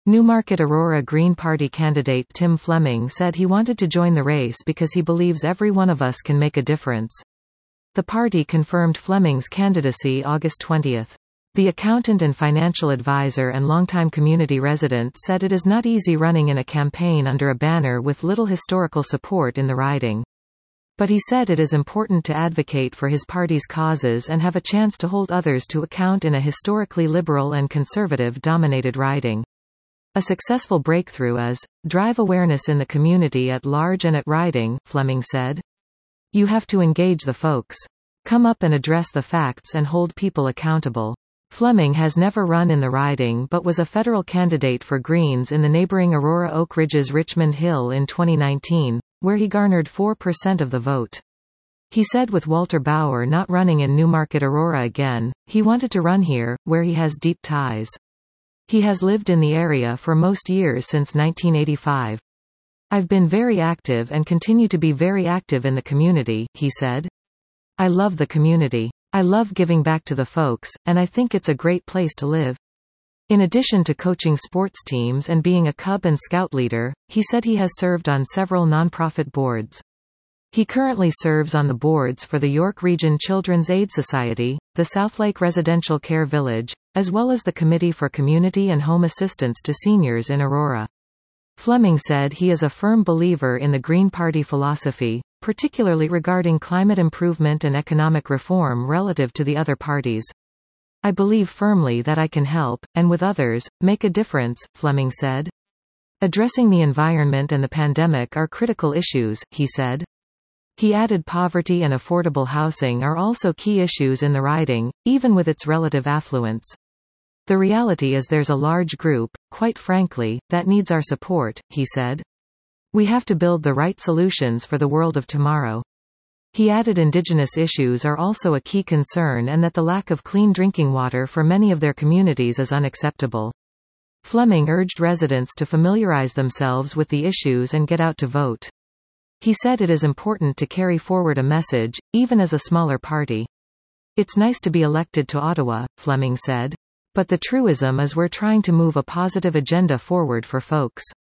Newmarket Aurora Green Party candidate Tim Fleming said he wanted to join the race because he believes every one of us can make a difference. The party confirmed Fleming's candidacy August 20. The accountant and financial advisor and longtime community resident said it is not easy running in a campaign under a banner with little historical support in the riding. But he said it is important to advocate for his party's causes and have a chance to hold others to account in a historically liberal and conservative-dominated riding. A successful breakthrough is, drive awareness in the community at large and at riding, Fleming said. You have to engage the folks. Come up and address the facts and hold people accountable. Fleming has never run in the riding but was a federal candidate for Greens in the neighboring Aurora Oak Ridges Richmond Hill in 2019, where he garnered 4% of the vote. He said with Walter Bauer not running in Newmarket Aurora again, he wanted to run here, where he has deep ties. He has lived in the area for most years since 1985. I've been very active and continue to be very active in the community, he said. I love the community. I love giving back to the folks, and I think it's a great place to live. In addition to coaching sports teams and being a Cub and Scout leader, he said he has served on several nonprofit boards. He currently serves on the boards for the York Region Children's Aid Society, the Southlake Residential Care Village, as well as the Committee for Community and Home Assistance to Seniors in Aurora. Fleming said he is a firm believer in the Green Party philosophy, particularly regarding climate improvement and economic reform relative to the other parties. I believe firmly that I can help, and with others, make a difference, Fleming said. Addressing the environment and the pandemic are critical issues, he said. He added poverty and affordable housing are also key issues in the riding, even with its relative affluence. The reality is there's a large group, quite frankly, that needs our support, he said. We have to build the right solutions for the world of tomorrow. He added Indigenous issues are also a key concern and that the lack of clean drinking water for many of their communities is unacceptable. Fleming urged residents to familiarize themselves with the issues and get out to vote. He said it is important to carry forward a message, even as a smaller party. It's nice to be elected to Ottawa, Fleming said. But the truism is we're trying to move a positive agenda forward for folks.